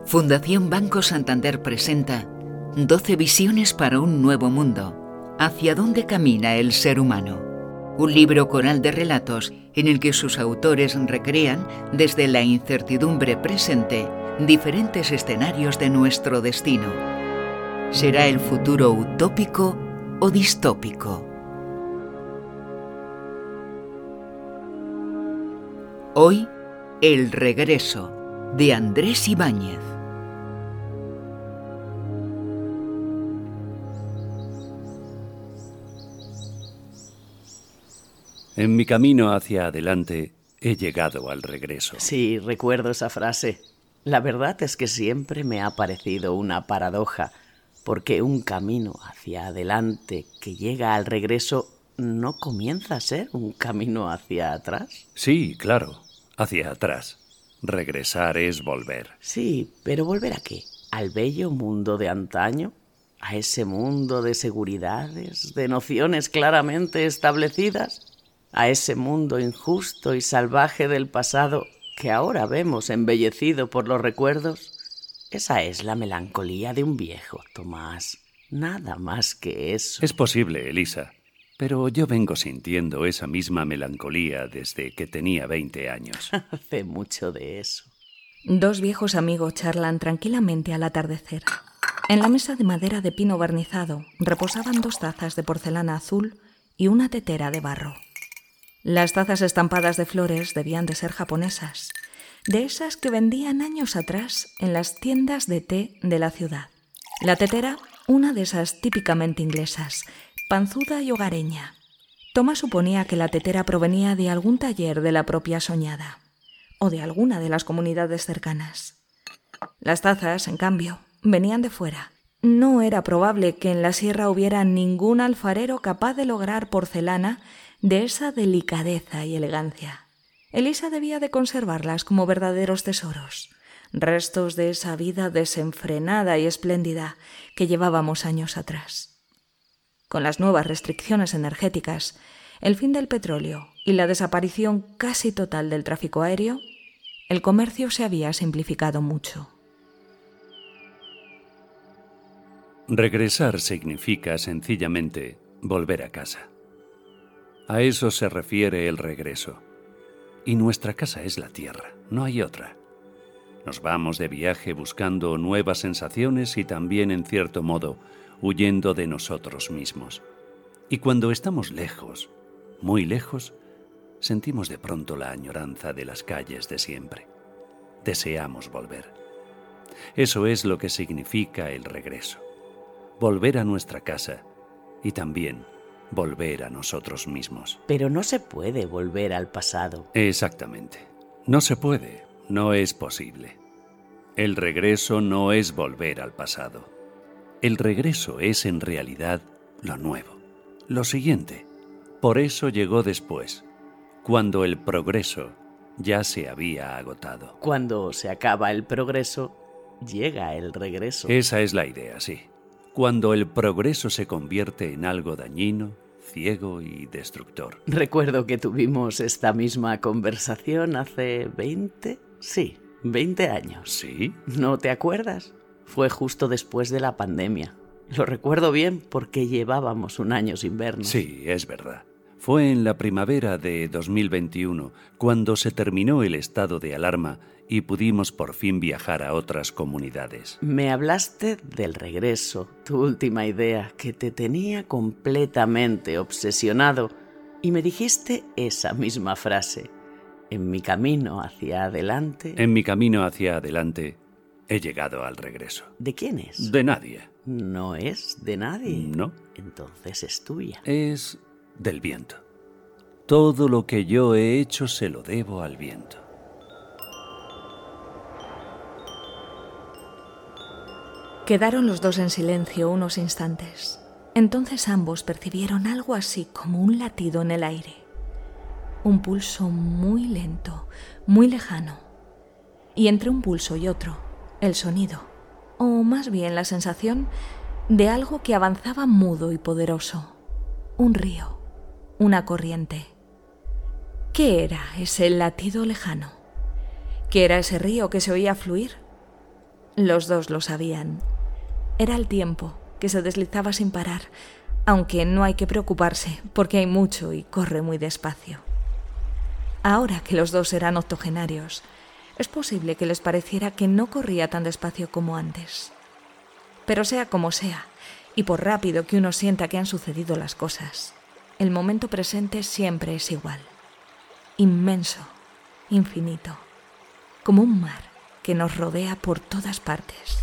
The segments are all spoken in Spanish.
Fundación Banco Santander presenta 12 visiones para un nuevo mundo. ¿Hacia dónde camina el ser humano? Un libro coral de relatos en el que sus autores recrean, desde la incertidumbre presente, diferentes escenarios de nuestro destino. ¿Será el futuro utópico o distópico? Hoy, El regreso, de Andrés Ibáñez. En mi camino hacia adelante he llegado al regreso. Sí, recuerdo esa frase. La verdad es que siempre me ha parecido una paradoja, porque un camino hacia adelante que llega al regreso no comienza a ser un camino hacia atrás. Sí, claro, hacia atrás. Regresar es volver. Sí, pero ¿volver a qué? ¿Al bello mundo de antaño? ¿A ese mundo de seguridades, de nociones claramente establecidas? ¿A ese mundo injusto y salvaje del pasado que ahora vemos embellecido por los recuerdos? Esa es la melancolía de un viejo, Tomás. Nada más que eso. Es posible, Elisa, pero yo vengo sintiendo esa misma melancolía desde que tenía 20 años. Hace mucho de eso. Dos viejos amigos charlan tranquilamente al atardecer. En la mesa de madera de pino barnizado reposaban 2 tazas de porcelana azul y una tetera de barro. Las tazas estampadas de flores debían de ser japonesas, de esas que vendían años atrás en las tiendas de té de la ciudad. La tetera, una de esas típicamente inglesas, panzuda y hogareña. Tomás suponía que la tetera provenía de algún taller de la propia Soñada, o de alguna de las comunidades cercanas. Las tazas, en cambio, venían de fuera. No era probable que en la sierra hubiera ningún alfarero capaz de lograr porcelana de esa delicadeza y elegancia. Elisa debía de conservarlas como verdaderos tesoros, restos de esa vida desenfrenada y espléndida que llevábamos años atrás. Con las nuevas restricciones energéticas, el fin del petróleo y la desaparición casi total del tráfico aéreo, el comercio se había simplificado mucho. Regresar significa sencillamente volver a casa. A eso se refiere el regreso. Y nuestra casa es la tierra, no hay otra. Nos vamos de viaje buscando nuevas sensaciones y también, en cierto modo, huyendo de nosotros mismos. Y cuando estamos lejos, muy lejos, sentimos de pronto la añoranza de las calles de siempre. Deseamos volver. Eso es lo que significa el regreso. Volver a nuestra casa y también volver a nosotros mismos. Pero no se puede volver al pasado. Exactamente. No se puede, no es posible. El regreso no es volver al pasado. El regreso es en realidad lo nuevo, lo siguiente. Por eso llegó después, cuando el progreso ya se había agotado. Cuando se acaba el progreso, llega el regreso. Esa es la idea, sí. Cuando el progreso se convierte en algo dañino, ciego y destructor. Recuerdo que tuvimos esta misma conversación hace 20 años. ¿Sí? ¿No te acuerdas? Fue justo después de la pandemia. Lo recuerdo bien porque llevábamos un año sin vernos. Sí, es verdad. Fue en la primavera de 2021, cuando se terminó el estado de alarma y pudimos por fin viajar a otras comunidades. Me hablaste del regreso, tu última idea, que te tenía completamente obsesionado, y me dijiste esa misma frase. En mi camino hacia adelante... En mi camino hacia adelante he llegado al regreso. ¿De quién es? De nadie. ¿No es de nadie? No. Entonces es tuya. Es del viento. Todo lo que yo he hecho se lo debo al viento. Quedaron los dos en silencio unos instantes. Entonces ambos percibieron algo así como un latido en el aire. Un pulso muy lento, muy lejano. Y entre un pulso y otro, el sonido, o más bien la sensación de algo que avanzaba mudo y poderoso. Un río, una corriente. ¿Qué era ese latido lejano? ¿Qué era ese río que se oía fluir? Los dos lo sabían. Era el tiempo, que se deslizaba sin parar, aunque no hay que preocuparse, porque hay mucho y corre muy despacio. Ahora que los dos eran octogenarios, es posible que les pareciera que no corría tan despacio como antes. Pero sea como sea, y por rápido que uno sienta que han sucedido las cosas, el momento presente siempre es igual. Inmenso, infinito, como un mar que nos rodea por todas partes.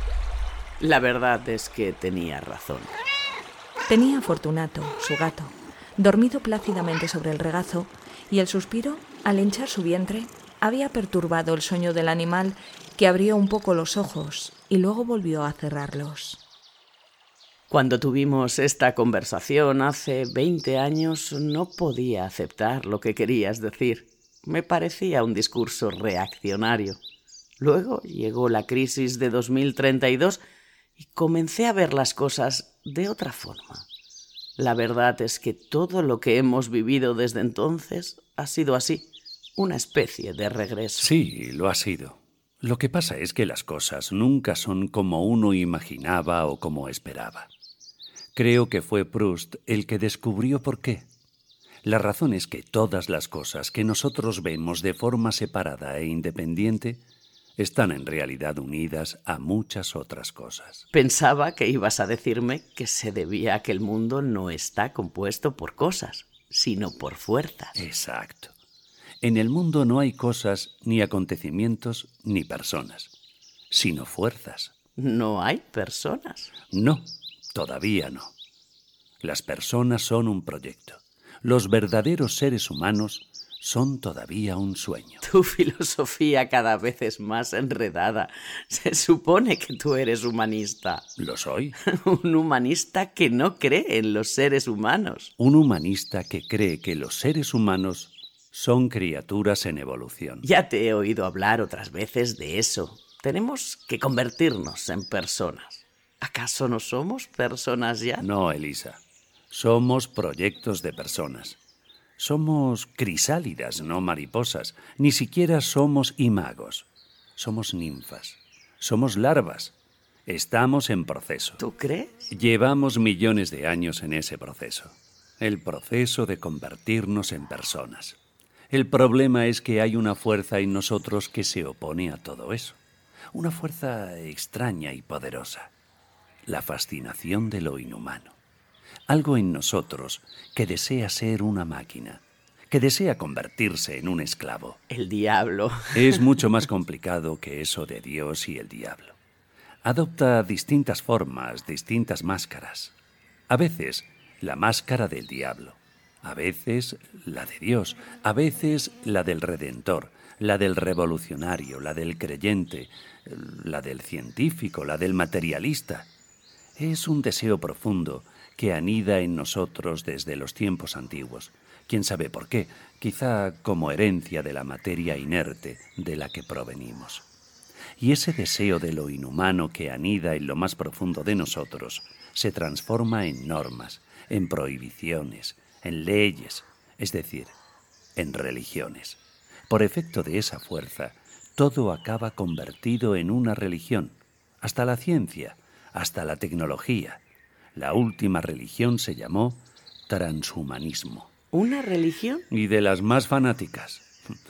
La verdad es que tenía razón. Tenía a Fortunato, su gato, dormido plácidamente sobre el regazo, y el suspiro, al hinchar su vientre, había perturbado el sueño del animal, que abrió un poco los ojos y luego volvió a cerrarlos. Cuando tuvimos esta conversación hace 20 años, no podía aceptar lo que querías decir. Me parecía un discurso reaccionario. Luego llegó la crisis de 2032 y comencé a ver las cosas de otra forma. La verdad es que todo lo que hemos vivido desde entonces ha sido así, una especie de regreso. Sí, lo ha sido. Lo que pasa es que las cosas nunca son como uno imaginaba o como esperaba. Creo que fue Proust el que descubrió por qué. La razón es que todas las cosas que nosotros vemos de forma separada e independiente están en realidad unidas a muchas otras cosas. Pensaba que ibas a decirme que se debía a que el mundo no está compuesto por cosas, sino por fuerzas. Exacto. En el mundo no hay cosas, ni acontecimientos, ni personas, sino fuerzas. ¿No hay personas? No, todavía no. Las personas son un proyecto. Los verdaderos seres humanos son todavía un sueño. Tu filosofía cada vez es más enredada. Se supone que tú eres humanista. ¿Lo soy? Un humanista que no cree en los seres humanos. Un humanista que cree que los seres humanos son criaturas en evolución. Ya te he oído hablar otras veces de eso. Tenemos que convertirnos en personas. ¿Acaso no somos personas ya? No, Elisa. Somos proyectos de personas. Somos crisálidas, no mariposas. Ni siquiera somos imagos. Somos ninfas. Somos larvas. Estamos en proceso. ¿Tú crees? Llevamos millones de años en ese proceso. El proceso de convertirnos en personas. El problema es que hay una fuerza en nosotros que se opone a todo eso. Una fuerza extraña y poderosa. La fascinación de lo inhumano. Algo en nosotros que desea ser una máquina, que desea convertirse en un esclavo. El diablo. Es mucho más complicado que eso de Dios y el diablo. Adopta distintas formas, distintas máscaras. A veces, la máscara del diablo. A veces, la de Dios. A veces, la del Redentor. La del revolucionario, la del creyente, la del científico, la del materialista. Es un deseo profundo que anida en nosotros desde los tiempos antiguos. ¿Quién sabe por qué? Quizá como herencia de la materia inerte de la que provenimos. Y ese deseo de lo inhumano que anida en lo más profundo de nosotros se transforma en normas, en prohibiciones, en leyes, es decir, en religiones. Por efecto de esa fuerza, todo acaba convertido en una religión, hasta la ciencia, hasta la tecnología. La última religión se llamó transhumanismo. ¿Una religión? Y de las más fanáticas.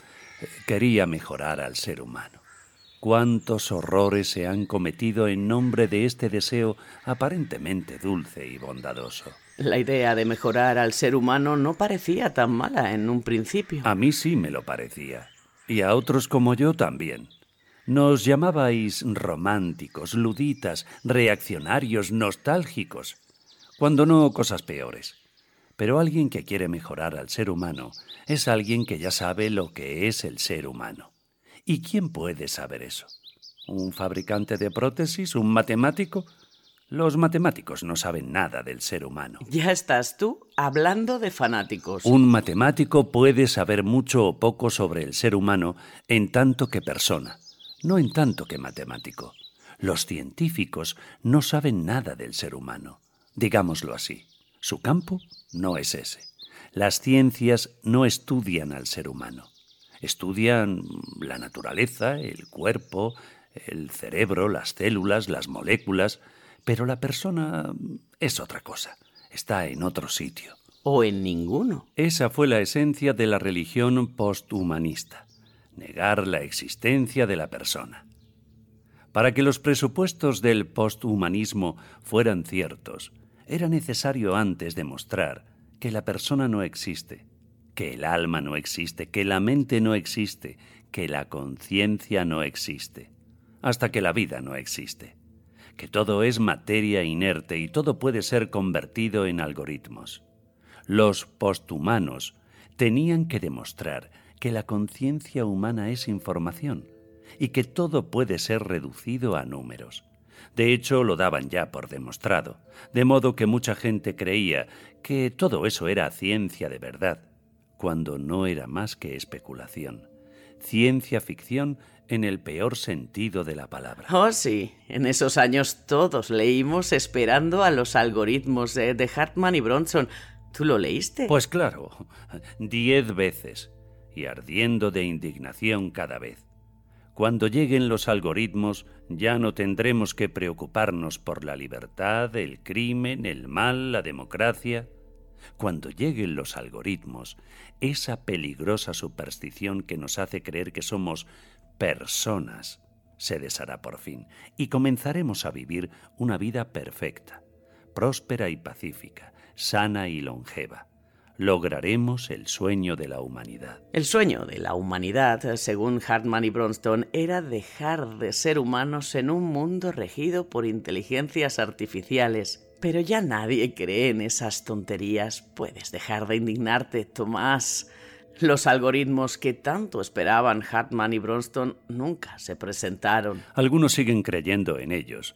Quería mejorar al ser humano. ¿Cuántos horrores se han cometido en nombre de este deseo aparentemente dulce y bondadoso? La idea de mejorar al ser humano no parecía tan mala en un principio. A mí sí me lo parecía. Y a otros como yo también. Nos llamabais románticos, luditas, reaccionarios, nostálgicos, cuando no cosas peores. Pero alguien que quiere mejorar al ser humano es alguien que ya sabe lo que es el ser humano. ¿Y quién puede saber eso? ¿Un fabricante de prótesis? ¿Un matemático? Los matemáticos no saben nada del ser humano. Ya estás tú hablando de fanáticos. Un matemático puede saber mucho o poco sobre el ser humano en tanto que persona. No en tanto que matemático. Los científicos no saben nada del ser humano. Digámoslo así. Su campo no es ese. Las ciencias no estudian al ser humano. Estudian la naturaleza, el cuerpo, el cerebro, las células, las moléculas, pero la persona es otra cosa, está en otro sitio. O en ninguno. Esa fue la esencia de la religión posthumanista, negar la existencia de la persona. Para que los presupuestos del posthumanismo fueran ciertos, era necesario antes demostrar que la persona no existe, que el alma no existe, que la mente no existe, que la conciencia no existe, hasta que la vida no existe, que todo es materia inerte y todo puede ser convertido en algoritmos. Los posthumanos tenían que demostrar que la conciencia humana es información y que todo puede ser reducido a números. De hecho, lo daban ya por demostrado, de modo que mucha gente creía que todo eso era ciencia de verdad, cuando no era más que especulación. Ciencia ficción en el peor sentido de la palabra. Oh, sí. En esos años todos leímos Esperando a los algoritmos de Hartman y Bronson. ¿Tú lo leíste? Pues claro, 10 veces, y ardiendo de indignación cada vez. Cuando lleguen los algoritmos, ya no tendremos que preocuparnos por la libertad, el crimen, el mal, la democracia. Cuando lleguen los algoritmos, esa peligrosa superstición que nos hace creer que somos personas se deshará por fin y comenzaremos a vivir una vida perfecta, próspera y pacífica, sana y longeva. Lograremos el sueño de la humanidad. El sueño de la humanidad, según Hartman y Bronson, era dejar de ser humanos en un mundo regido por inteligencias artificiales. Pero ya nadie cree en esas tonterías. Puedes dejar de indignarte, Tomás. Los algoritmos que tanto esperaban Hartman y Bronson nunca se presentaron. Algunos siguen creyendo en ellos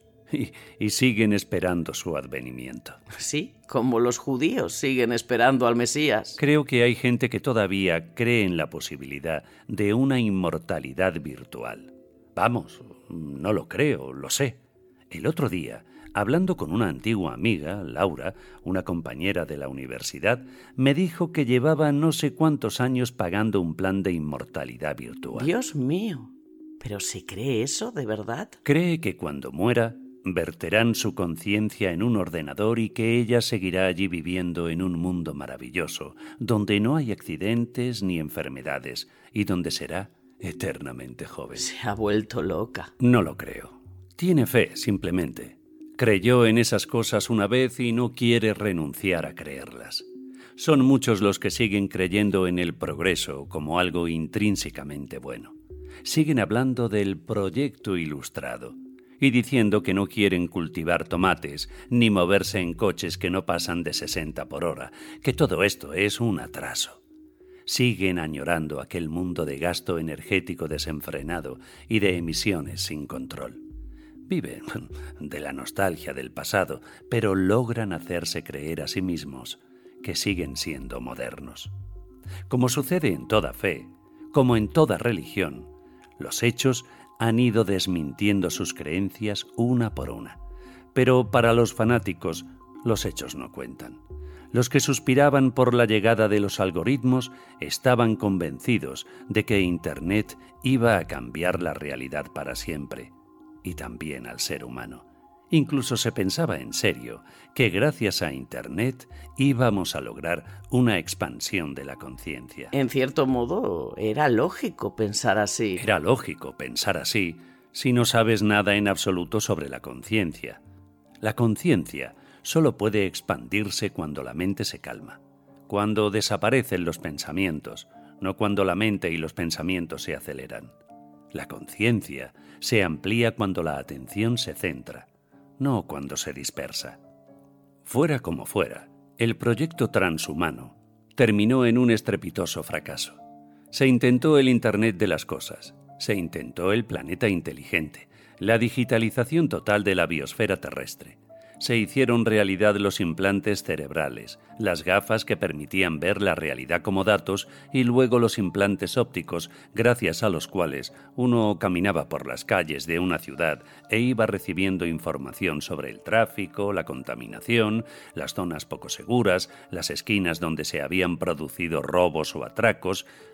y siguen esperando su advenimiento. Sí, como los judíos siguen esperando al Mesías. Creo que hay gente que todavía cree en la posibilidad de una inmortalidad virtual. Vamos, no lo creo, lo sé. El otro día, hablando con una antigua amiga, Laura, una compañera de la universidad, me dijo que llevaba no sé cuántos años pagando un plan de inmortalidad virtual. Dios mío, ¿pero se cree eso de verdad? Cree que cuando muera, verterán su conciencia en un ordenador y que ella seguirá allí viviendo en un mundo maravilloso, donde no hay accidentes ni enfermedades y donde será eternamente joven. Se ha vuelto loca. No lo creo. Tiene fe, simplemente. Creyó en esas cosas una vez y no quiere renunciar a creerlas. Son muchos los que siguen creyendo en el progreso como algo intrínsecamente bueno. Siguen hablando del proyecto ilustrado y diciendo que no quieren cultivar tomates ni moverse en coches que no pasan de 60 por hora, que todo esto es un atraso. Siguen añorando aquel mundo de gasto energético desenfrenado y de emisiones sin control. Viven de la nostalgia del pasado, pero logran hacerse creer a sí mismos que siguen siendo modernos. Como sucede en toda fe, como en toda religión, los hechos han ido desmintiendo sus creencias una por una. Pero para los fanáticos, los hechos no cuentan. Los que suspiraban por la llegada de los algoritmos estaban convencidos de que Internet iba a cambiar la realidad para siempre, y también al ser humano. Incluso se pensaba en serio que gracias a Internet íbamos a lograr una expansión de la conciencia. En cierto modo, era lógico pensar así. Era lógico pensar así si no sabes nada en absoluto sobre la conciencia. La conciencia solo puede expandirse cuando la mente se calma, cuando desaparecen los pensamientos, no cuando la mente y los pensamientos se aceleran. La conciencia se amplía cuando la atención se centra, no cuando se dispersa. Fuera como fuera, el proyecto transhumano terminó en un estrepitoso fracaso. Se intentó el Internet de las cosas, se intentó el planeta inteligente, la digitalización total de la biosfera terrestre. Se hicieron realidad los implantes cerebrales, las gafas que permitían ver la realidad como datos y luego los implantes ópticos, gracias a los cuales uno caminaba por las calles de una ciudad e iba recibiendo información sobre el tráfico, la contaminación, las zonas poco seguras, las esquinas donde se habían producido robos o atracos,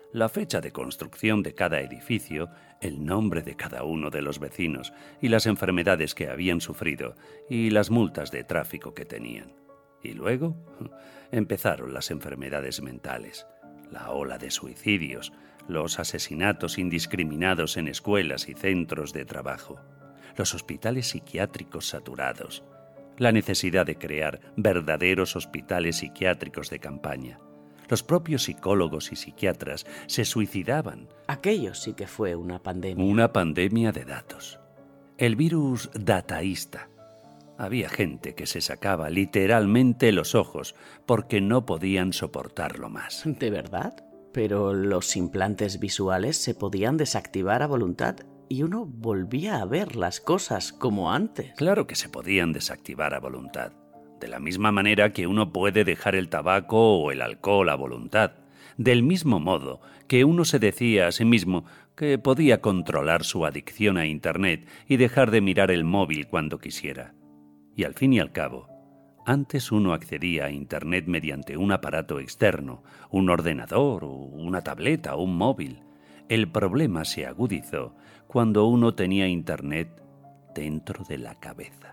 la fecha de construcción de cada edificio, el nombre de cada uno de los vecinos y las enfermedades que habían sufrido y las multas de tráfico que tenían. Y luego empezaron las enfermedades mentales, la ola de suicidios, los asesinatos indiscriminados en escuelas y centros de trabajo, los hospitales psiquiátricos saturados, la necesidad de crear verdaderos hospitales psiquiátricos de campaña. Los propios psicólogos y psiquiatras se suicidaban. Aquello sí que fue una pandemia. Una pandemia de datos. El virus dataísta. Había gente que se sacaba literalmente los ojos porque no podían soportarlo más. ¿De verdad? Pero los implantes visuales se podían desactivar a voluntad y uno volvía a ver las cosas como antes. Claro que se podían desactivar a voluntad. De la misma manera que uno puede dejar el tabaco o el alcohol a voluntad. Del mismo modo que uno se decía a sí mismo que podía controlar su adicción a Internet y dejar de mirar el móvil cuando quisiera. Y al fin y al cabo, antes uno accedía a Internet mediante un aparato externo, un ordenador, una tableta o un móvil. El problema se agudizó cuando uno tenía Internet dentro de la cabeza,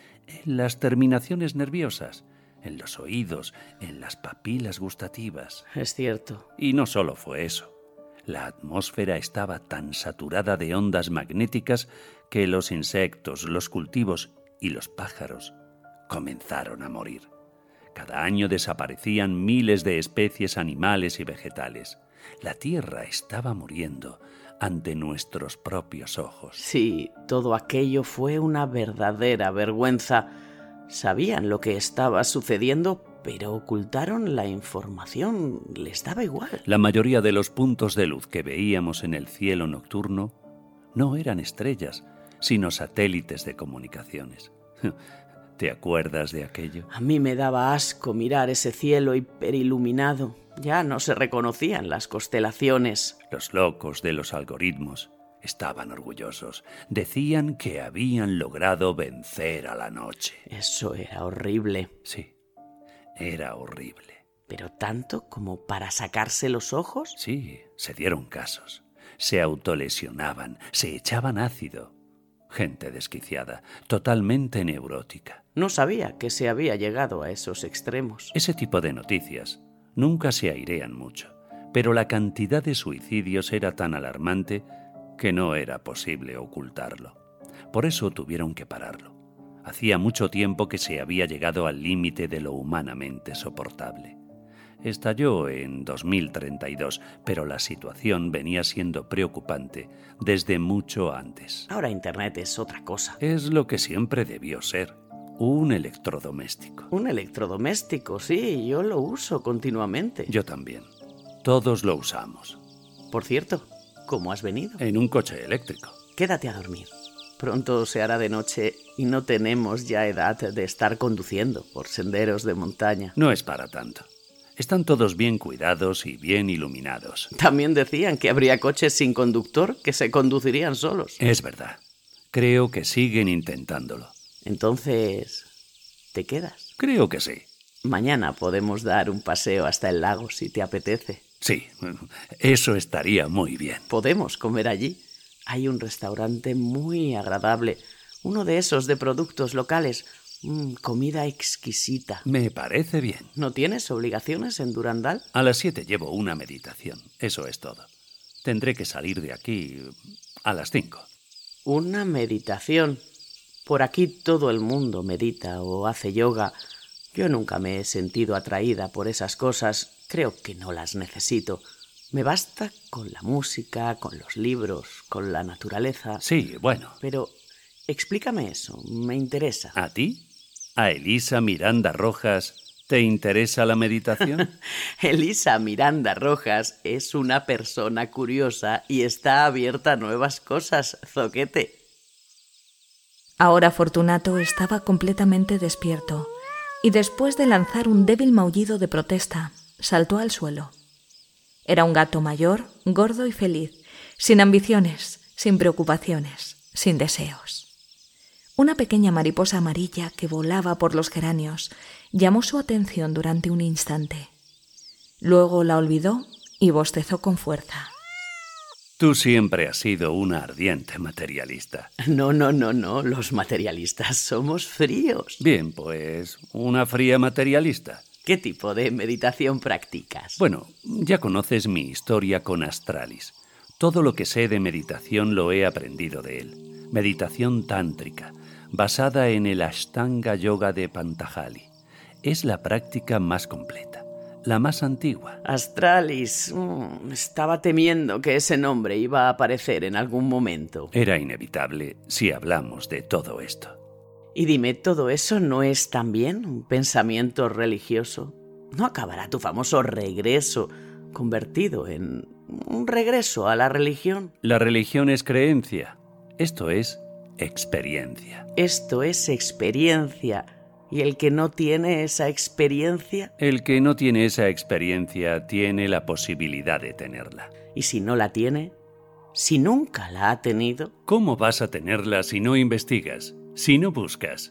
en las terminaciones nerviosas, en los oídos, en las papilas gustativas. Es cierto. Y no solo fue eso. La atmósfera estaba tan saturada de ondas magnéticas que los insectos, los cultivos y los pájaros comenzaron a morir. Cada año desaparecían miles de especies animales y vegetales. La Tierra estaba muriendo ante nuestros propios ojos. Sí, todo aquello fue una verdadera vergüenza. Sabían lo que estaba sucediendo, pero ocultaron la información. Les daba igual. La mayoría de los puntos de luz que veíamos en el cielo nocturno no eran estrellas, sino satélites de comunicaciones. ¿Te acuerdas de aquello? A mí me daba asco mirar ese cielo hiperiluminado. Ya no se reconocían las constelaciones. Los locos de los algoritmos estaban orgullosos. Decían que habían logrado vencer a la noche. Eso era horrible. Sí, era horrible. ¿Pero tanto como para sacarse los ojos? Sí, se dieron casos. Se autolesionaban, se echaban ácido. Gente desquiciada, totalmente neurótica. No sabía que se había llegado a esos extremos. Ese tipo de noticias nunca se airean mucho, pero la cantidad de suicidios era tan alarmante que no era posible ocultarlo. Por eso tuvieron que pararlo. Hacía mucho tiempo que se había llegado al límite de lo humanamente soportable. Estalló en 2032, pero la situación venía siendo preocupante desde mucho antes. Ahora Internet es otra cosa. Es lo que siempre debió ser, un electrodoméstico. Un electrodoméstico, sí, yo lo uso continuamente. Yo también. Todos lo usamos. Por cierto, ¿cómo has venido? En un coche eléctrico. Quédate a dormir. Pronto se hará de noche y no tenemos ya edad de estar conduciendo por senderos de montaña. No es para tanto. Están todos bien cuidados y bien iluminados. También decían que habría coches sin conductor que se conducirían solos. Es verdad. Creo que siguen intentándolo. Entonces, ¿te quedas? Creo que sí. Mañana podemos dar un paseo hasta el lago si te apetece. Sí, eso estaría muy bien. Podemos comer allí. Hay un restaurante muy agradable, uno de esos de productos locales. Comida exquisita. Me parece bien. ¿No tienes obligaciones en Durandal? A las 7 llevo una meditación. Eso es todo. Tendré que salir de aquí a las 5. Una meditación. Por aquí todo el mundo medita o hace yoga. Yo nunca me he sentido atraída por esas cosas. Creo que no las necesito. Me basta con la música, con los libros, con la naturaleza. Sí, bueno. Pero explícame eso, me interesa. ¿A ti? ¿A Elisa Miranda Rojas te interesa la meditación? Elisa Miranda Rojas es una persona curiosa y está abierta a nuevas cosas, zoquete. Ahora Fortunato estaba completamente despierto y después de lanzar un débil maullido de protesta, saltó al suelo. Era un gato mayor, gordo y feliz, sin ambiciones, sin preocupaciones, sin deseos. Una pequeña mariposa amarilla que volaba por los geranios llamó su atención durante un instante. Luego la olvidó y bostezó con fuerza. Tú siempre has sido una ardiente materialista. No, los materialistas somos fríos. Bien, pues, una fría materialista. ¿Qué tipo de meditación practicas? Bueno, ya conoces mi historia con Astralis. Todo lo que sé de meditación lo he aprendido de él. Meditación tántrica, basada en el Ashtanga Yoga de Patanjali. Es la práctica más completa, la más antigua. Astralis. Estaba temiendo que ese nombre iba a aparecer en algún momento. Era inevitable si hablamos de todo esto. Y dime, ¿todo eso no es también un pensamiento religioso? ¿No acabará tu famoso regreso convertido en un regreso a la religión? La religión es creencia. Esto es experiencia. Esto es experiencia. ¿Y el que no tiene esa experiencia? El que no tiene esa experiencia tiene la posibilidad de tenerla. ¿Y si no la tiene? ¿Si nunca la ha tenido? ¿Cómo vas a tenerla si no investigas, si no buscas?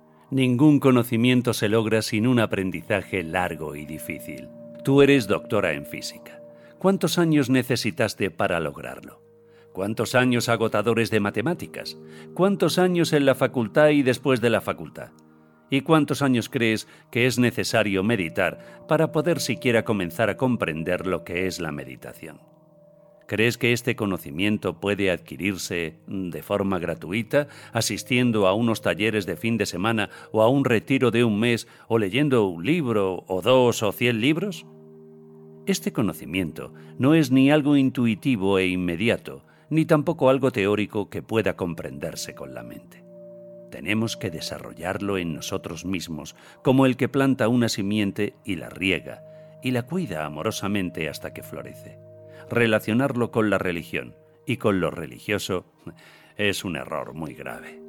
Ningún conocimiento se logra sin un aprendizaje largo y difícil. Tú eres doctora en física. ¿Cuántos años necesitaste para lograrlo? ¿Cuántos años agotadores de matemáticas? ¿Cuántos años en la facultad y después de la facultad? ¿Y cuántos años crees que es necesario meditar para poder siquiera comenzar a comprender lo que es la meditación? ¿Crees que este conocimiento puede adquirirse de forma gratuita, asistiendo a unos talleres de fin de semana o a un retiro de un mes o leyendo un libro o 2 o 100 libros? Este conocimiento no es ni algo intuitivo e inmediato, ni tampoco algo teórico que pueda comprenderse con la mente. Tenemos que desarrollarlo en nosotros mismos, como el que planta una simiente y la riega, y la cuida amorosamente hasta que florece. Relacionarlo con la religión y con lo religioso es un error muy grave.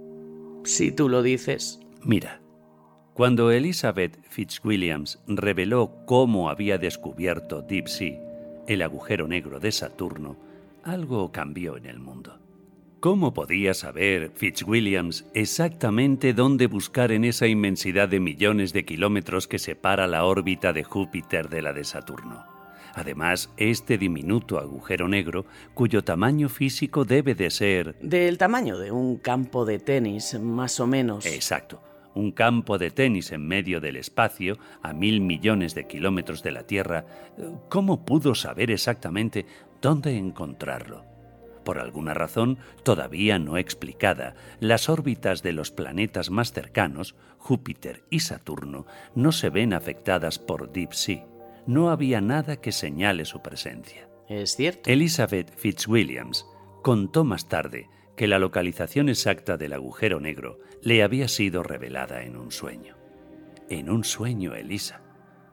Si tú lo dices. Mira, cuando Elizabeth Fitzwilliams reveló cómo había descubierto Deep Sea, el agujero negro de Saturno, algo cambió en el mundo. ¿Cómo podía saber Fitzwilliams exactamente dónde buscar en esa inmensidad de millones de kilómetros que separa la órbita de Júpiter de la de Saturno? Además, este diminuto agujero negro, cuyo tamaño físico debe de ser... Del tamaño de un campo de tenis, más o menos. Exacto. Un campo de tenis en medio del espacio, a 1.000 millones de kilómetros de la Tierra. ¿Cómo pudo saber exactamente dónde encontrarlo? Por alguna razón todavía no explicada, las órbitas de los planetas más cercanos, Júpiter y Saturno, no se ven afectadas por Deep Sea. No había nada que señale su presencia. Es cierto. Elizabeth Fitzwilliams contó más tarde que la localización exacta del agujero negro le había sido revelada en un sueño. En un sueño, Elisa.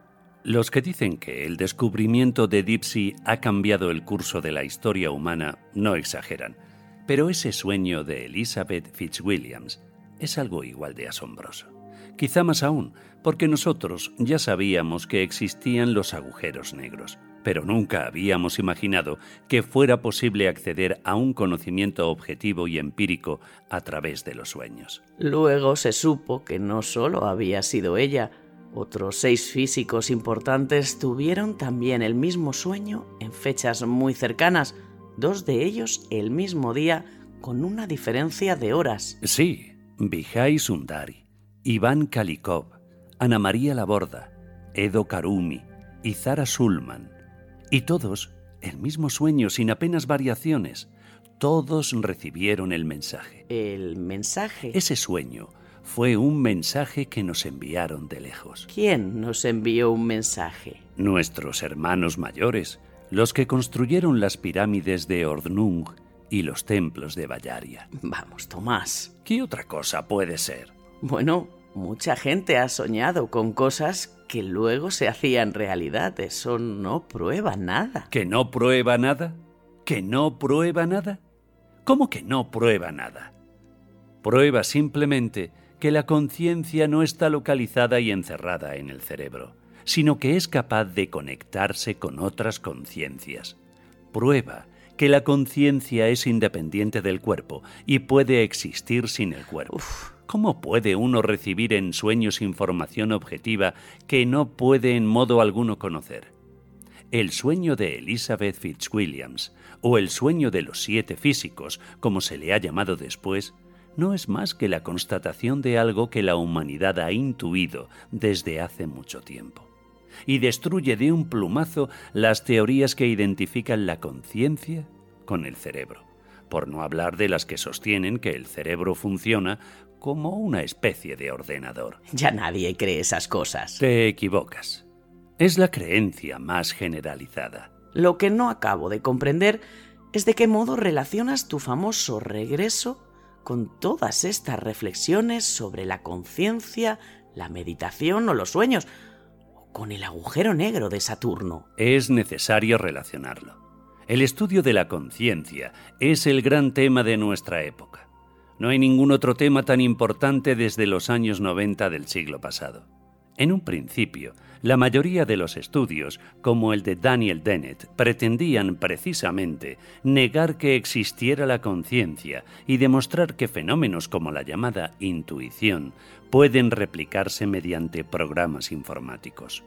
Los que dicen que el descubrimiento de Deep Sea ha cambiado el curso de la historia humana no exageran, pero ese sueño de Elizabeth Fitzwilliams es algo igual de asombroso. Quizá más aún, porque nosotros ya sabíamos que existían los agujeros negros, pero nunca habíamos imaginado que fuera posible acceder a un conocimiento objetivo y empírico a través de los sueños. Luego se supo que no solo había sido ella. Otros 6 físicos importantes tuvieron también el mismo sueño en fechas muy cercanas, 2 de ellos el mismo día, con una diferencia de horas. Sí, Vijay Sundari, Iván Kalikov, Ana María Laborda, Edo Karumi y Zara Sulman. Y todos el mismo sueño sin apenas variaciones. Todos recibieron el mensaje. ¿El mensaje? Ese sueño fue un mensaje que nos enviaron de lejos. ¿Quién nos envió un mensaje? Nuestros hermanos mayores, los que construyeron las pirámides de Ordnung y los templos de Bayaria. Vamos, Tomás. ¿Qué otra cosa puede ser? Bueno, mucha gente ha soñado con cosas que luego se hacían realidad. Eso no prueba nada. ¿Que no prueba nada? ¿Que no prueba nada? ¿Cómo que no prueba nada? Prueba simplemente que la conciencia no está localizada y encerrada en el cerebro, sino que es capaz de conectarse con otras conciencias. Prueba que la conciencia es independiente del cuerpo y puede existir sin el cuerpo. ¿Cómo puede uno recibir en sueños información objetiva que no puede en modo alguno conocer? el sueño de Elizabeth Fitzwilliams o el sueño de los 7 físicos, como se le ha llamado después, no es más que la constatación de algo que la humanidad ha intuido desde hace mucho tiempo, y destruye de un plumazo las teorías que identifican la conciencia con el cerebro, por no hablar de las que sostienen que el cerebro funciona como una especie de ordenador. Ya nadie cree esas cosas. Te equivocas. Es la creencia más generalizada. Lo que no acabo de comprender es de qué modo relacionas tu famoso regreso con todas estas reflexiones sobre la conciencia, la meditación o los sueños, o con el agujero negro de Saturno. Es necesario relacionarlo. El estudio de la conciencia es el gran tema de nuestra época. No hay ningún otro tema tan importante desde los años 90 del siglo pasado. En un principio, la mayoría de los estudios, como el de Daniel Dennett, pretendían precisamente negar que existiera la conciencia y demostrar que fenómenos como la llamada intuición pueden replicarse mediante programas informáticos.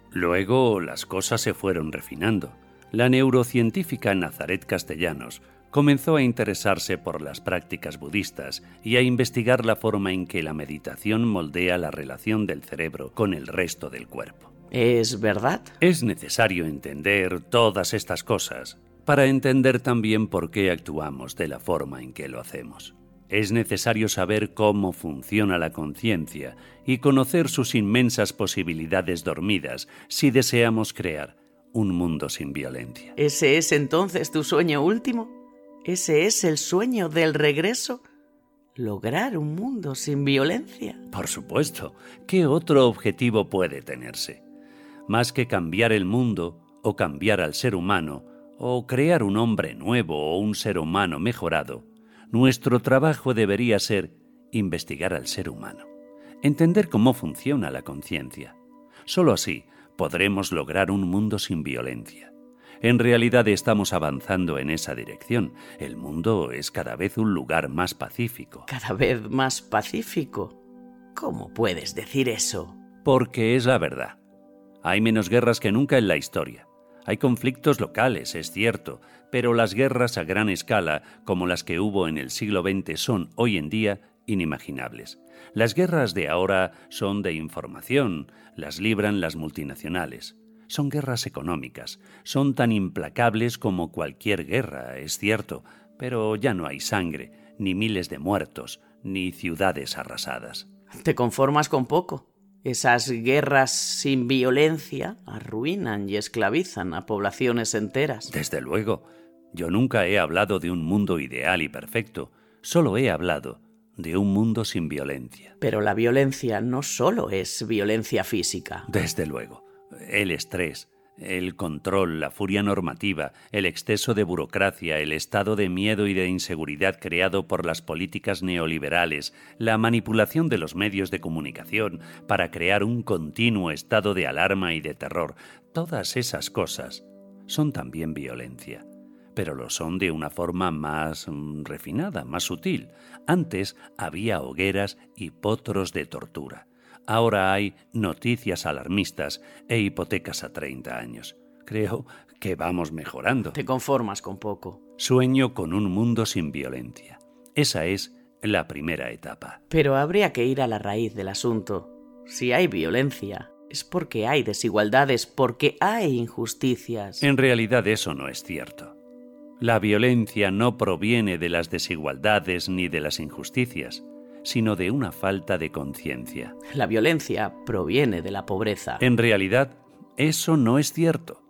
Luego, las cosas se fueron refinando. La neurocientífica Nazaret Castellanos comenzó a interesarse por las prácticas budistas y a investigar la forma en que la meditación moldea la relación del cerebro con el resto del cuerpo. ¿Es verdad? Es necesario entender todas estas cosas para entender también por qué actuamos de la forma en que lo hacemos. Es necesario saber cómo funciona la conciencia y conocer sus inmensas posibilidades dormidas si deseamos crear un mundo sin violencia. ¿Ese es entonces tu sueño último? ¿Ese es el sueño del regreso? ¿Lograr un mundo sin violencia? Por supuesto. ¿Qué otro objetivo puede tenerse? Más que cambiar el mundo, o cambiar al ser humano, o crear un hombre nuevo o un ser humano mejorado, nuestro trabajo debería ser investigar al ser humano, entender cómo funciona la conciencia. Solo así podremos lograr un mundo sin violencia. En realidad estamos avanzando en esa dirección. El mundo es cada vez un lugar más pacífico. ¿Cada vez más pacífico? ¿Cómo puedes decir eso? Porque es la verdad. Hay menos guerras que nunca en la historia. Hay conflictos locales, es cierto, pero las guerras a gran escala, como las que hubo en el siglo XX, son hoy en día inimaginables. Las guerras de ahora son de información, las libran las multinacionales. Son guerras económicas, son tan implacables como cualquier guerra, es cierto, pero ya no hay sangre, ni miles de muertos, ni ciudades arrasadas. ¿Te conformas con poco? Esas guerras sin violencia arruinan y esclavizan a poblaciones enteras. Desde luego, yo nunca he hablado de un mundo ideal y perfecto, solo he hablado de un mundo sin violencia. Pero la violencia no solo es violencia física. Desde luego. El estrés, el control, la furia normativa, el exceso de burocracia, el estado de miedo y de inseguridad creado por las políticas neoliberales, la manipulación de los medios de comunicación para crear un continuo estado de alarma y de terror, todas esas cosas son también violencia, pero lo son de una forma más refinada, más sutil. Antes había hogueras y potros de tortura. Ahora hay noticias alarmistas e hipotecas a 30 años. Creo que vamos mejorando. Te conformas con poco. Sueño con un mundo sin violencia. Esa es la primera etapa. Pero habría que ir a la raíz del asunto. Si hay violencia, es porque hay desigualdades, porque hay injusticias. En realidad eso no es cierto. La violencia no proviene de las desigualdades ni de las injusticias, sino de una falta de conciencia. La violencia proviene de la pobreza. En realidad, eso no es cierto.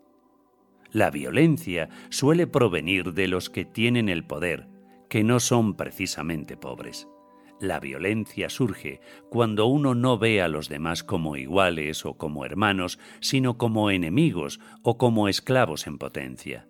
La violencia suele provenir de los que tienen el poder, que no son precisamente pobres. La violencia surge cuando uno no ve a los demás como iguales o como hermanos, sino como enemigos o como esclavos en potencia.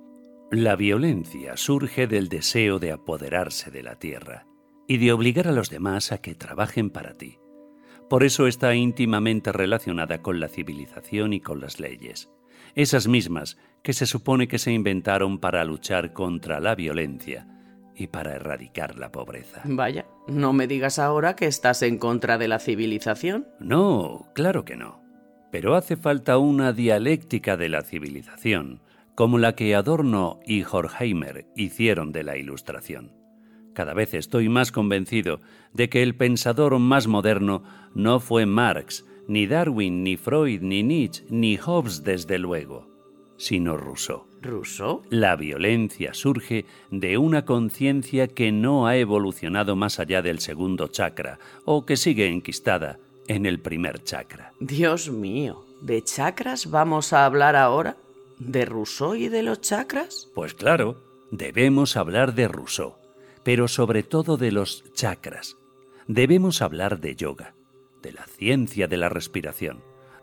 La violencia surge del deseo de apoderarse de la tierra y de obligar a los demás a que trabajen para ti. Por eso está íntimamente relacionada con la civilización y con las leyes, esas mismas que se supone que se inventaron para luchar contra la violencia y para erradicar la pobreza. Vaya, no me digas ahora que estás en contra de la civilización. No, claro que no. Pero hace falta una dialéctica de la civilización, como la que Adorno y Horkheimer hicieron de la Ilustración. Cada vez estoy más convencido de que el pensador más moderno no fue Marx, ni Darwin, ni Freud, ni Nietzsche, ni Hobbes, desde luego, sino Rousseau. ¿Rousseau? La violencia surge de una conciencia que no ha evolucionado más allá del segundo chakra, o que sigue enquistada en el primer chakra. Dios mío, ¿de chakras vamos a hablar ahora? ¿De Rousseau y de los chakras? Pues claro, debemos hablar de Rousseau, pero sobre todo de los chakras. Debemos hablar de yoga, de la ciencia de la respiración.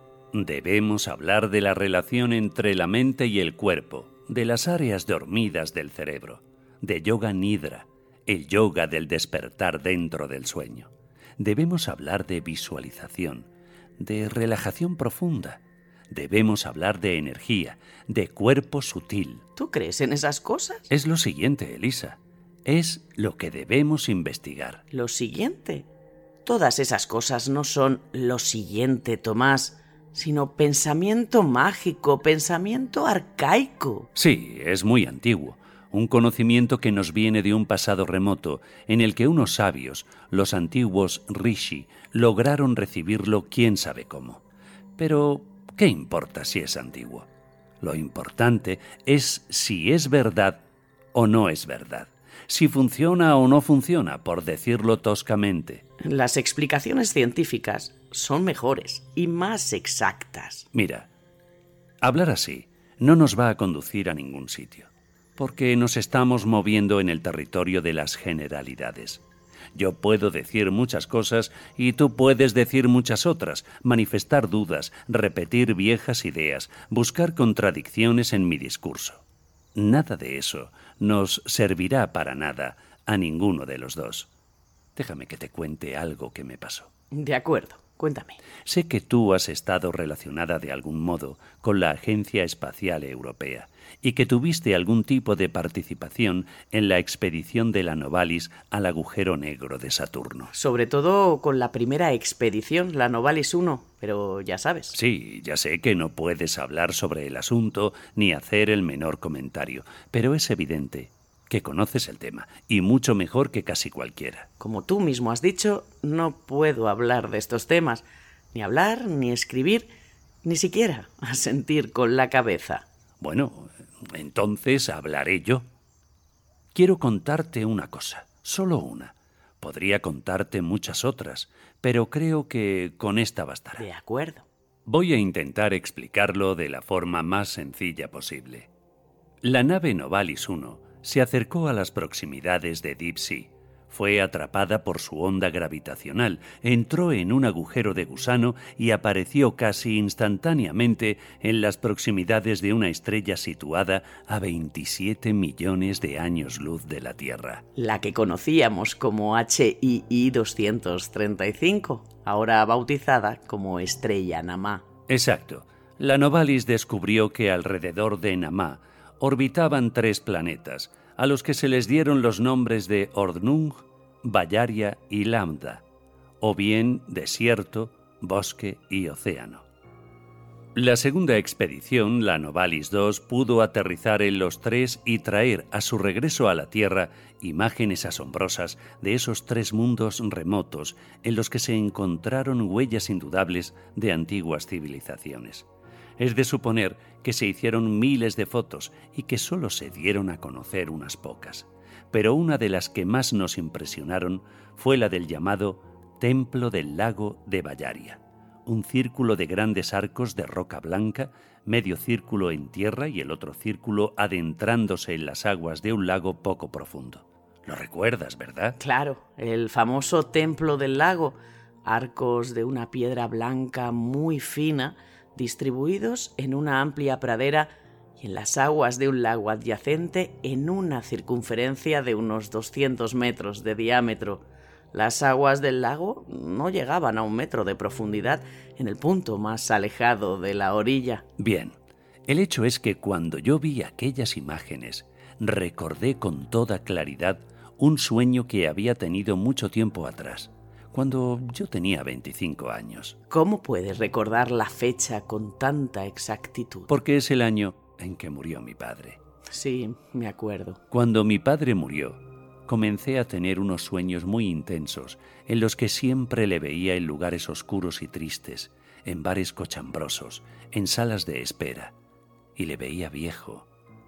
Debemos hablar de la relación entre la mente y el cuerpo, de las áreas dormidas del cerebro, de yoga nidra, el yoga del despertar dentro del sueño. Debemos hablar de visualización, de relajación profunda. Debemos hablar de energía, de cuerpo sutil. ¿Tú crees en esas cosas? Es lo siguiente, Elisa. Es lo que debemos investigar. ¿Lo siguiente? Todas esas cosas no son lo siguiente, Tomás, sino pensamiento mágico, pensamiento arcaico. Sí, es muy antiguo. Un conocimiento que nos viene de un pasado remoto, en el que unos sabios, los antiguos rishi, lograron recibirlo quién sabe cómo. Pero, ¿qué importa si es antiguo? Lo importante es si es verdad o no es verdad. Si funciona o no funciona, por decirlo toscamente. Las explicaciones científicas son mejores y más exactas. Mira, hablar así no nos va a conducir a ningún sitio, porque nos estamos moviendo en el territorio de las generalidades. Yo puedo decir muchas cosas y tú puedes decir muchas otras, manifestar dudas, repetir viejas ideas, buscar contradicciones en mi discurso. Nada de eso nos servirá para nada a ninguno de los dos. Déjame que te cuente algo que me pasó. De acuerdo, cuéntame. Sé que tú has estado relacionada de algún modo con la Agencia Espacial Europea y que tuviste algún tipo de participación en la expedición de la Novalis al agujero negro de Saturno. Sobre todo con la primera expedición, la Novalis 1, pero ya sabes. Sí, ya sé que no puedes hablar sobre el asunto ni hacer el menor comentario, pero es evidente que conoces el tema, y mucho mejor que casi cualquiera. Como tú mismo has dicho, no puedo hablar de estos temas, ni hablar, ni escribir, ni siquiera asentir con la cabeza. Bueno, entonces hablaré yo. Quiero contarte una cosa, solo una. Podría contarte muchas otras, pero creo que con esta bastará. De acuerdo. Voy a intentar explicarlo de la forma más sencilla posible. La nave Novalis 1 se acercó a las proximidades de Deep Sea. Fue atrapada por su onda gravitacional, entró en un agujero de gusano y apareció casi instantáneamente en las proximidades de una estrella situada a 27 millones de años luz de la Tierra. La que conocíamos como HII 235, ahora bautizada como Estrella Namá. Exacto. La Novalis descubrió que alrededor de Namá orbitaban 3 planetas, a los que se les dieron los nombres de Ordnung, Bayaria y Lambda, o bien desierto, bosque y océano. La segunda expedición, la Novalis 2, pudo aterrizar en los 3 y traer a su regreso a la Tierra imágenes asombrosas de esos 3 mundos remotos en los que se encontraron huellas indudables de antiguas civilizaciones. Es de suponer que se hicieron miles de fotos y que solo se dieron a conocer unas pocas. Pero una de las que más nos impresionaron fue la del llamado Templo del Lago de Bayaria, un círculo de grandes arcos de roca blanca, medio círculo en tierra y el otro círculo adentrándose en las aguas de un lago poco profundo. Lo recuerdas, ¿verdad? Claro, el famoso Templo del Lago, arcos de una piedra blanca muy fina, distribuidos en una amplia pradera y en las aguas de un lago adyacente en una circunferencia de unos 200 metros de diámetro. Las aguas del lago no llegaban a 1 metro de profundidad en el punto más alejado de la orilla. Bien, el hecho es que cuando yo vi aquellas imágenes, recordé con toda claridad un sueño que había tenido mucho tiempo atrás, cuando yo tenía 25 años. ¿Cómo puedes recordar la fecha con tanta exactitud? Porque es el año en que murió mi padre. Sí, me acuerdo. Cuando mi padre murió, comencé a tener unos sueños muy intensos en los que siempre le veía en lugares oscuros y tristes, en bares cochambrosos, en salas de espera, y le veía viejo,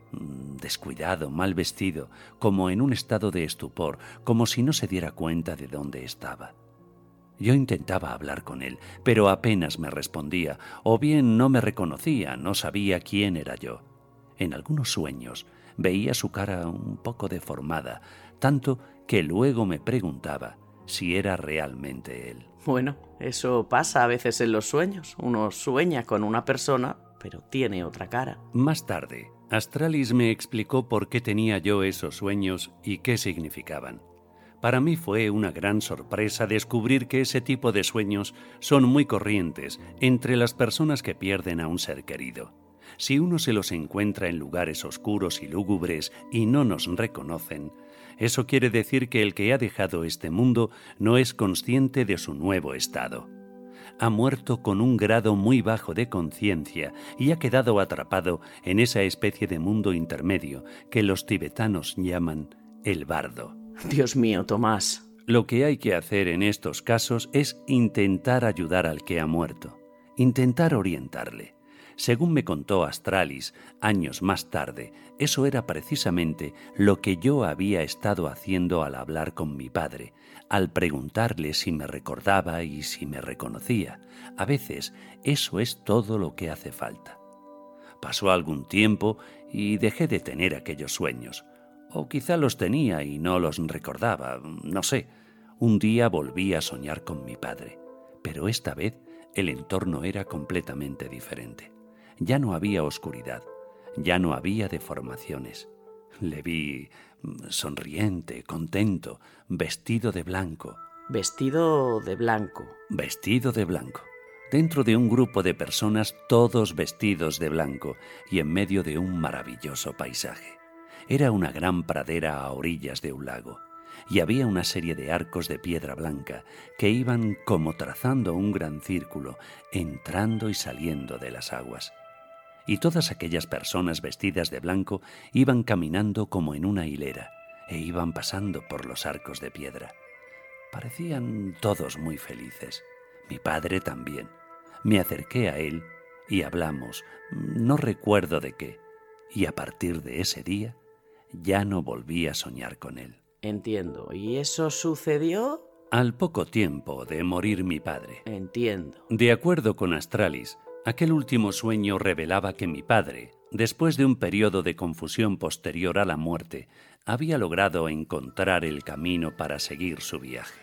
descuidado, mal vestido, como en un estado de estupor, como si no se diera cuenta de dónde estaba. Yo intentaba hablar con él, pero apenas me respondía, o bien no me reconocía, no sabía quién era yo. En algunos sueños veía su cara un poco deformada, tanto que luego me preguntaba si era realmente él. Bueno, eso pasa a veces en los sueños. Uno sueña con una persona, pero tiene otra cara. Más tarde, Astralis me explicó por qué tenía yo esos sueños y qué significaban. Para mí fue una gran sorpresa descubrir que ese tipo de sueños son muy corrientes entre las personas que pierden a un ser querido. Si uno se los encuentra en lugares oscuros y lúgubres y no nos reconocen, eso quiere decir que el que ha dejado este mundo no es consciente de su nuevo estado. Ha muerto con un grado muy bajo de conciencia y ha quedado atrapado en esa especie de mundo intermedio que los tibetanos llaman el bardo. Dios mío, Tomás. Lo que hay que hacer en estos casos es intentar ayudar al que ha muerto, intentar orientarle. Según me contó Astralis años más tarde, eso era precisamente lo que yo había estado haciendo al hablar con mi padre, al preguntarle si me recordaba y si me reconocía. A veces eso es todo lo que hace falta. Pasó algún tiempo y dejé de tener aquellos sueños. O quizá los tenía y no los recordaba, no sé. Un día volví a soñar con mi padre, pero esta vez el entorno era completamente diferente. Ya no había oscuridad, ya no había deformaciones. Le vi sonriente, contento, vestido de blanco. Vestido de blanco. Vestido de blanco. Dentro de un grupo de personas todos vestidos de blanco y en medio de un maravilloso paisaje. Era una gran pradera a orillas de un lago, y había una serie de arcos de piedra blanca que iban como trazando un gran círculo, entrando y saliendo de las aguas. Y todas aquellas personas vestidas de blanco iban caminando como en una hilera, e iban pasando por los arcos de piedra. Parecían todos muy felices. Mi padre también. Me acerqué a él y hablamos, no recuerdo de qué, y a partir de ese día ya no volví a soñar con él. Entiendo. ¿Y eso sucedió? Al poco tiempo de morir mi padre. Entiendo. De acuerdo con Astralis, aquel último sueño revelaba que mi padre, después de un periodo de confusión posterior a la muerte, había logrado encontrar el camino para seguir su viaje.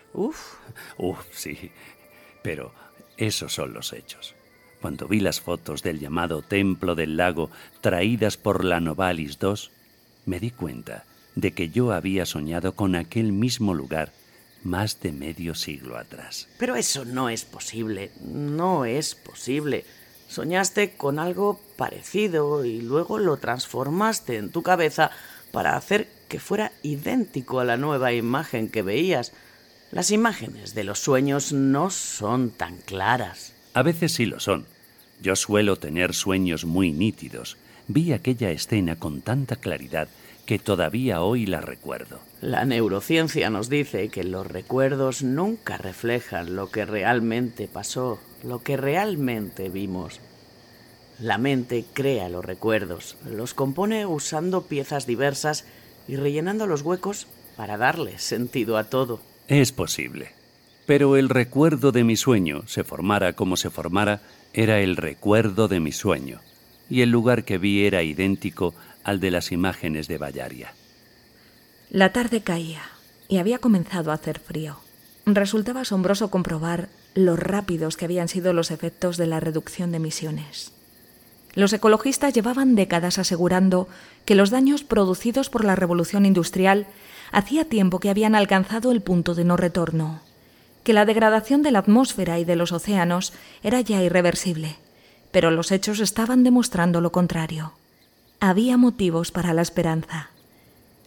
Sí, pero esos son los hechos. Cuando vi las fotos del llamado Templo del Lago traídas por la Novalis II, me di cuenta de que yo había soñado con aquel mismo lugar más de medio siglo atrás. Pero eso no es posible, no es posible. Soñaste con algo parecido y luego lo transformaste en tu cabeza para hacer que fuera idéntico a la nueva imagen que veías. Las imágenes de los sueños no son tan claras. A veces sí lo son. Yo suelo tener sueños muy nítidos. Vi aquella escena con tanta claridad que todavía hoy la recuerdo. La neurociencia nos dice que los recuerdos nunca reflejan lo que realmente pasó, lo que realmente vimos. La mente crea los recuerdos, los compone usando piezas diversas y rellenando los huecos para darle sentido a todo. Es posible. Pero el recuerdo de mi sueño, se formara como se formara, era el recuerdo de mi sueño. Y el lugar que vi era idéntico al de las imágenes de Ballaria. La tarde caía y había comenzado a hacer frío. Resultaba asombroso comprobar lo rápidos que habían sido los efectos de la reducción de emisiones. Los ecologistas llevaban décadas asegurando que los daños producidos por la revolución industrial hacía tiempo que habían alcanzado el punto de no retorno, que la degradación de la atmósfera y de los océanos era ya irreversible, pero los hechos estaban demostrando lo contrario. Había motivos para la esperanza.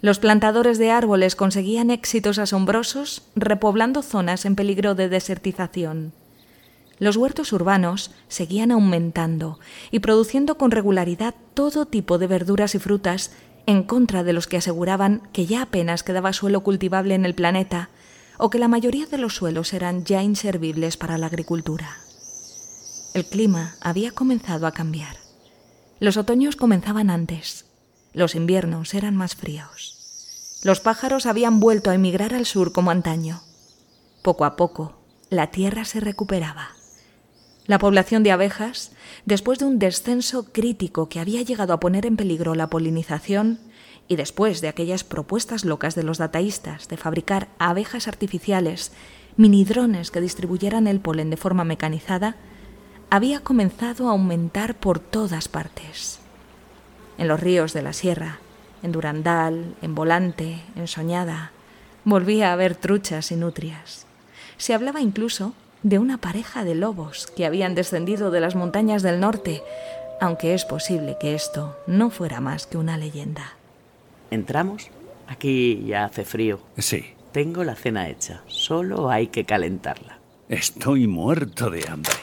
Los plantadores de árboles conseguían éxitos asombrosos repoblando zonas en peligro de desertización. Los huertos urbanos seguían aumentando y produciendo con regularidad todo tipo de verduras y frutas en contra de los que aseguraban que ya apenas quedaba suelo cultivable en el planeta o que la mayoría de los suelos eran ya inservibles para la agricultura. El clima había comenzado a cambiar. Los otoños comenzaban antes. Los inviernos eran más fríos. Los pájaros habían vuelto a emigrar al sur como antaño. Poco a poco, la tierra se recuperaba. La población de abejas, después de un descenso crítico que había llegado a poner en peligro la polinización, y después de aquellas propuestas locas de los dataístas de fabricar abejas artificiales, minidrones que distribuyeran el polen de forma mecanizada, había comenzado a aumentar por todas partes. En los ríos de la sierra, en Durandal, en Volante, en Soñada, volvía a haber truchas y nutrias. Se hablaba incluso de una pareja de lobos que habían descendido de las montañas del norte, aunque es posible que esto no fuera más que una leyenda. ¿Entramos? Aquí ya hace frío. Sí. Tengo la cena hecha, solo hay que calentarla. Estoy muerto de hambre.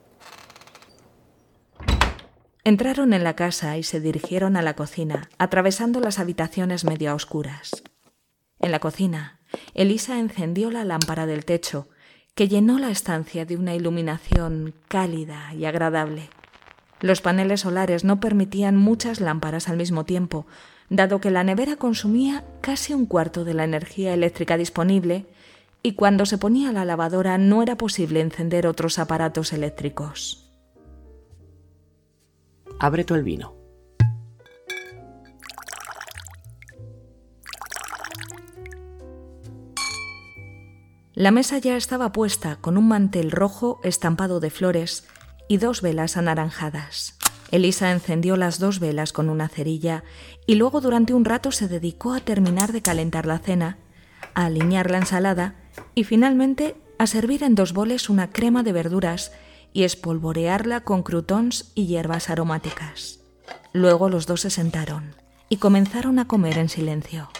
Entraron en la casa y se dirigieron a la cocina, atravesando las habitaciones medio a oscuras. En la cocina, Elisa encendió la lámpara del techo, que llenó la estancia de una iluminación cálida y agradable. Los paneles solares no permitían muchas lámparas al mismo tiempo, dado que la nevera consumía casi un cuarto de la energía eléctrica disponible y cuando se ponía la lavadora no era posible encender otros aparatos eléctricos. Abre tú el vino. La mesa ya estaba puesta con un mantel rojo estampado de flores y 2 velas anaranjadas. Elisa encendió las 2 velas con una cerilla y luego durante un rato se dedicó a terminar de calentar la cena, a aliñar la ensalada y finalmente a servir en 2 boles una crema de verduras y espolvorearla con croutons y hierbas aromáticas. Luego los dos se sentaron y comenzaron a comer en silencio.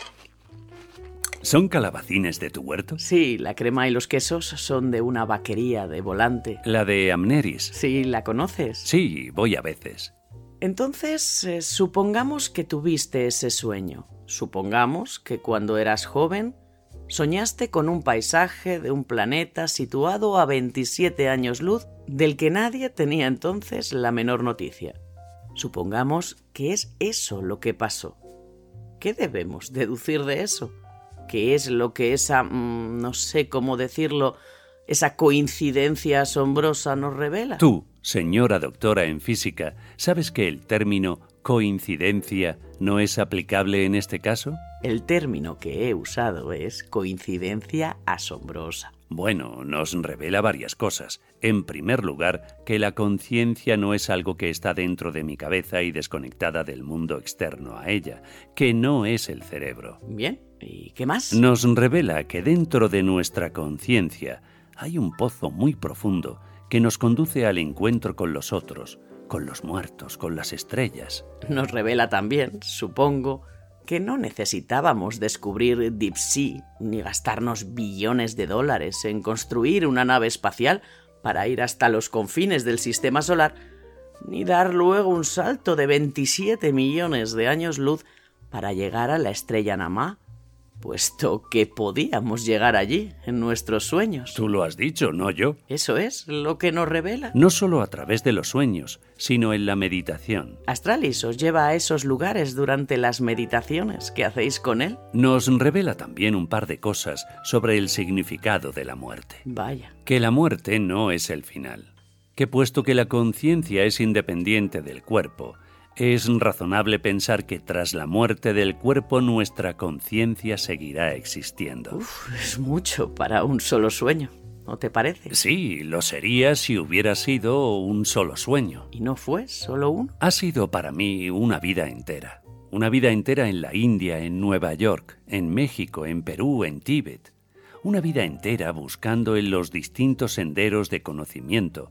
¿Son calabacines de tu huerto? Sí, la crema y los quesos son de una vaquería de Volante. La de Amneris. Sí, ¿la conoces? Sí, voy a veces. Entonces, supongamos que tuviste ese sueño. Supongamos que cuando eras joven soñaste con un paisaje de un planeta situado a 27 años luz del que nadie tenía entonces la menor noticia. Supongamos que es eso lo que pasó. ¿Qué debemos deducir de eso? ¿Qué es lo que esa, no sé cómo decirlo, esa coincidencia asombrosa nos revela? Tú, señora doctora en física, ¿sabes que el término coincidencia no es aplicable en este caso? El término que he usado es coincidencia asombrosa. Bueno, nos revela varias cosas. En primer lugar, que la conciencia no es algo que está dentro de mi cabeza y desconectada del mundo externo a ella, que no es el cerebro. Bien, ¿y qué más? Nos revela que dentro de nuestra conciencia hay un pozo muy profundo que nos conduce al encuentro con los otros, con los muertos, con las estrellas. Nos revela también, supongo, que no necesitábamos descubrir Deep Sea ni gastarnos billones de dólares en construir una nave espacial para ir hasta los confines del sistema solar, ni dar luego un salto de 27 millones de años luz para llegar a la estrella Namá, puesto que podíamos llegar allí en nuestros sueños. Tú lo has dicho, no yo. Eso es lo que nos revela. No solo a través de los sueños, sino en la meditación. Astralis os lleva a esos lugares durante las meditaciones que hacéis con él. Nos revela también un par de cosas sobre el significado de la muerte. Vaya. Que la muerte no es el final. Que puesto que la conciencia es independiente del cuerpo, es razonable pensar que tras la muerte del cuerpo nuestra conciencia seguirá existiendo. Es mucho para un solo sueño, ¿no te parece? Sí, lo sería si hubiera sido un solo sueño. ¿Y no fue solo uno? Ha sido para mí una vida entera. Una vida entera en la India, en Nueva York, en México, en Perú, en Tíbet. Una vida entera buscando en los distintos senderos de conocimiento,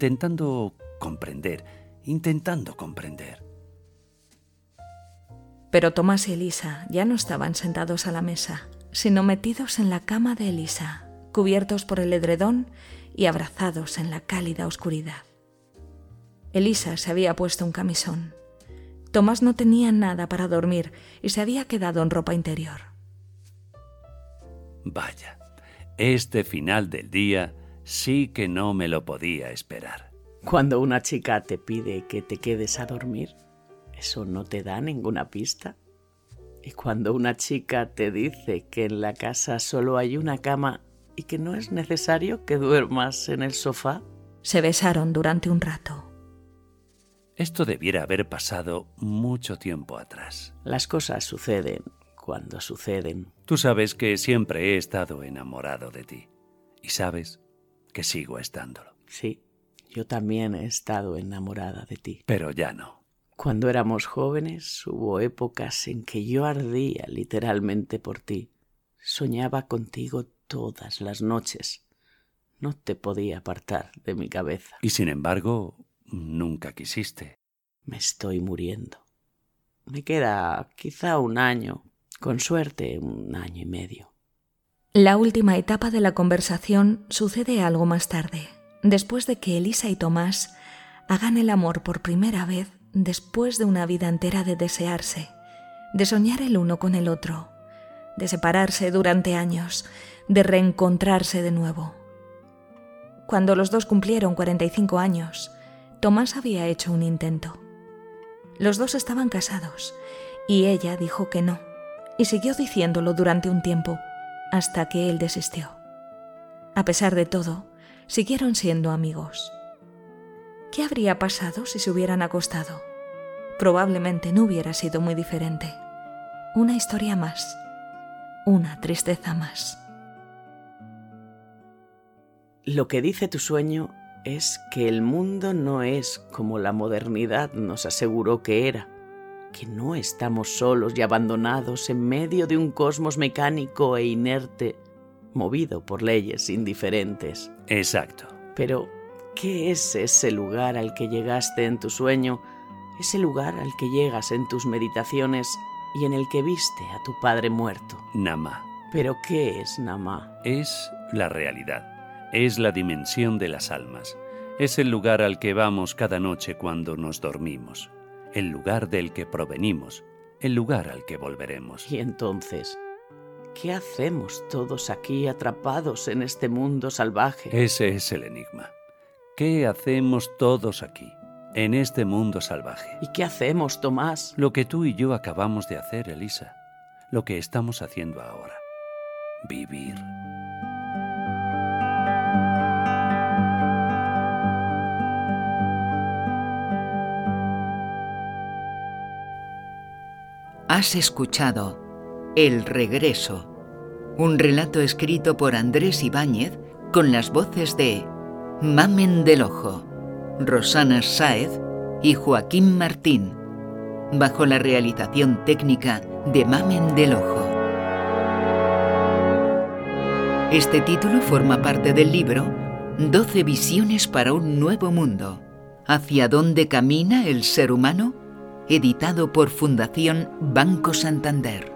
intentando comprender. Pero Tomás y Elisa ya no estaban sentados a la mesa, sino metidos en la cama de Elisa, cubiertos por el edredón y abrazados en la cálida oscuridad. Elisa se había puesto un camisón. Tomás no tenía nada para dormir y se había quedado en ropa interior. Vaya, este final del día sí que no me lo podía esperar. Cuando una chica te pide que te quedes a dormir, ¿eso no te da ninguna pista? Y cuando una chica te dice que en la casa solo hay una cama y que no es necesario que duermas en el sofá. Se besaron durante un rato. Esto debiera haber pasado mucho tiempo atrás. Las cosas suceden cuando suceden. Tú sabes que siempre he estado enamorado de ti. Y sabes que sigo estándolo. Sí, yo también he estado enamorada de ti. Pero ya no. Cuando éramos jóvenes hubo épocas en que yo ardía literalmente por ti. Soñaba contigo todas las noches. No te podía apartar de mi cabeza. Y sin embargo, nunca quisiste. Me estoy muriendo. Me queda quizá un año, con suerte 1 año y medio. La última etapa de la conversación sucede algo más tarde, después de que Elisa y Tomás hagan el amor por primera vez después de una vida entera de desearse, de soñar el uno con el otro, de separarse durante años, de reencontrarse de nuevo. Cuando los dos cumplieron 45 años, Tomás había hecho un intento. Los dos estaban casados y ella dijo que no, y siguió diciéndolo durante un tiempo, hasta que él desistió. A pesar de todo, siguieron siendo amigos. ¿Qué habría pasado si se hubieran acostado? Probablemente no hubiera sido muy diferente. Una historia más, una tristeza más. Lo que dice tu sueño es que el mundo no es como la modernidad nos aseguró que era, que no estamos solos y abandonados en medio de un cosmos mecánico e inerte, movido por leyes indiferentes. Exacto. Pero, ¿qué es ese lugar al que llegaste en tu sueño, ese lugar al que llegas en tus meditaciones y en el que viste a tu padre muerto? Nama. ¿Pero qué es Nama? Es la realidad. Es la dimensión de las almas. Es el lugar al que vamos cada noche cuando nos dormimos. El lugar del que provenimos. El lugar al que volveremos. Y entonces, ¿qué hacemos todos aquí atrapados en este mundo salvaje? Ese es el enigma. ¿Qué hacemos todos aquí, en este mundo salvaje? ¿Y qué hacemos, Tomás? Lo que tú y yo acabamos de hacer, Elisa. Lo que estamos haciendo ahora. Vivir. Has escuchado El Regreso, un relato escrito por Andrés Ibáñez con las voces de Mamen del Ojo, Rosana Sáez y Joaquín Martín, bajo la realización técnica de Mamen del Ojo. Este título forma parte del libro 12 visiones para un nuevo mundo. ¿Hacia dónde camina el ser humano?, editado por Fundación Banco Santander.